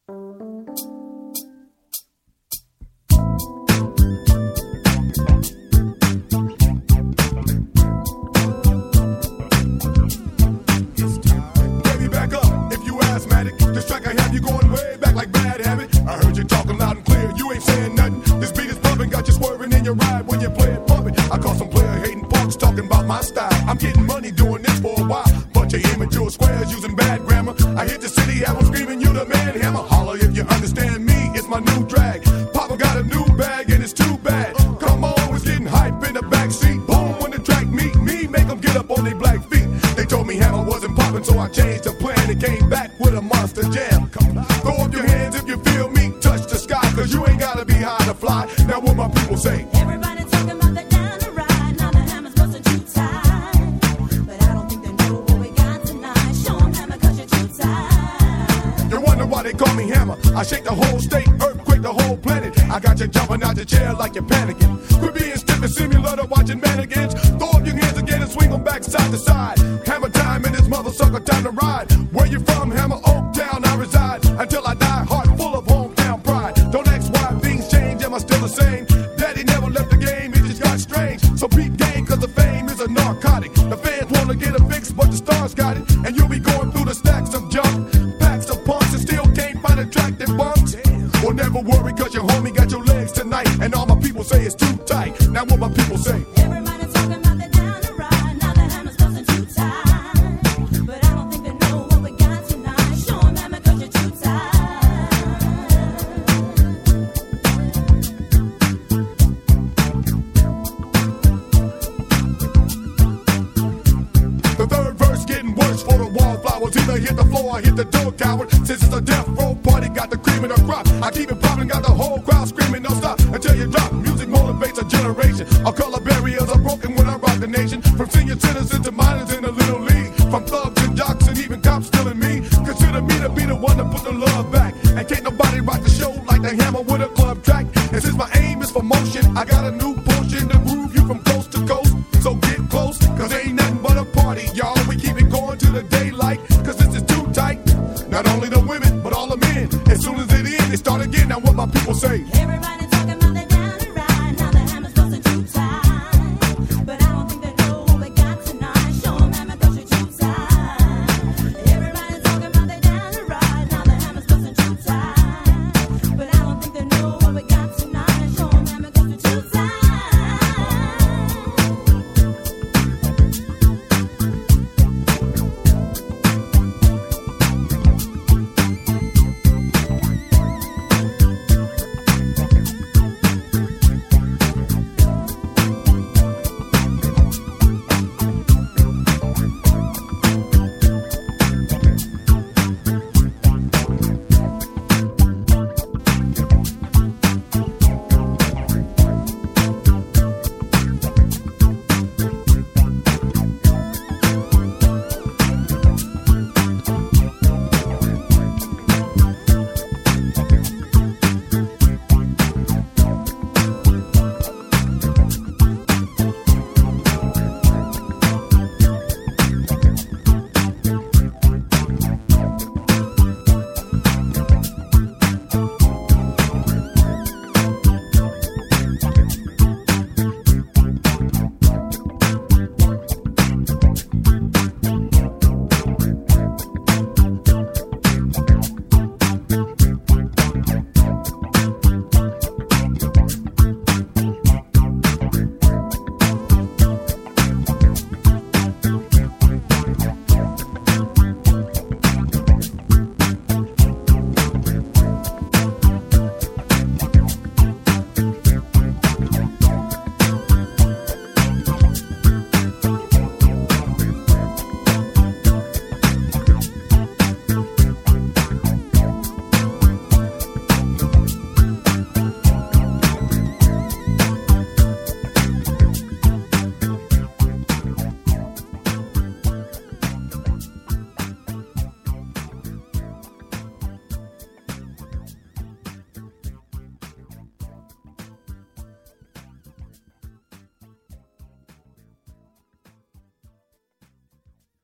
Baby, back up if you asthmatic. This track I have you going way back like bad habit. I heard you talking loud and clear. You ain't saying nothing. This beat is bumping, got you swerving in your ride when you play it bumping. I call some player hating punks talking about my style. I'm getting money doing this for a while. Bunch of immature squares using bad grammar. I hit the city, have them screaming, you the man hammer. Holler if you understand me, it's my new drag. Papa got a new bag and it's too bad. Come on, it's getting hype in the backseat. Boom, when the track meet me, make them get up on their black feet. They told me Hammer wasn't popping, so I changed the plan and came back with a monster jam. Throw up your hands if you feel me, touch the sky, cause you ain't gotta be high to fly. Now what my people say? Everybody talking about the down to ride. Now the hammer's busting too tight. But I don't think they know what we got tonight. Show 'em hammer cause you're too tight. You wonder why they call me Hammer. I shake the whole state, earthquake the whole planet. I got you jumping out your chair like you're panicking. Quit being stiff and simulator watching mannequins. Throw up your hands again and swing them back side to side. Hammer time and this mother sucker time to ride. Where you from, Hammer? Oaktown I reside. Until I die, heart full of hometown pride. Don't ask why things change, am I still the same? Daddy never left the game, it just got strange. So peep game, cause the fame is a narcotic. The fans wanna get a fix, but the stars got it. And you'll be going through the stacks of junk. Packs of punks and still can't find attractive bunks. Well, never worry, cause your homie got your legs tonight. And all my people say it's too tight. Now what my people say? Everybody talking about the down to ride. Now the hammer's busting too tight. But I don't think they know what we got tonight. Show 'em hammer cause you're too tight. The third verse getting worse for the wallflowers. Either hit the floor or hit the door, coward. Since it's a death row party, got the cream in the crop. I keep it popping, got the whole crowd screaming, don't stop until you drop. Music motivates a generation. Our color barriers are broken when I rock the nation. From senior citizens to minors in the little league. From thugs and jocks and even cops feeling me. Consider me to be the one to put the love back. And can't nobody rock the show like the Hammer with a club track. And since my aim is for motion, I got a new portion to groove you from coast to coast. So get close, cause ain't nothing but a party, y'all. We keep it going to the daylight, cause this is too tight. Not only the women, but all the men. As soon as it ends, they start again. Now what my people say? Everybody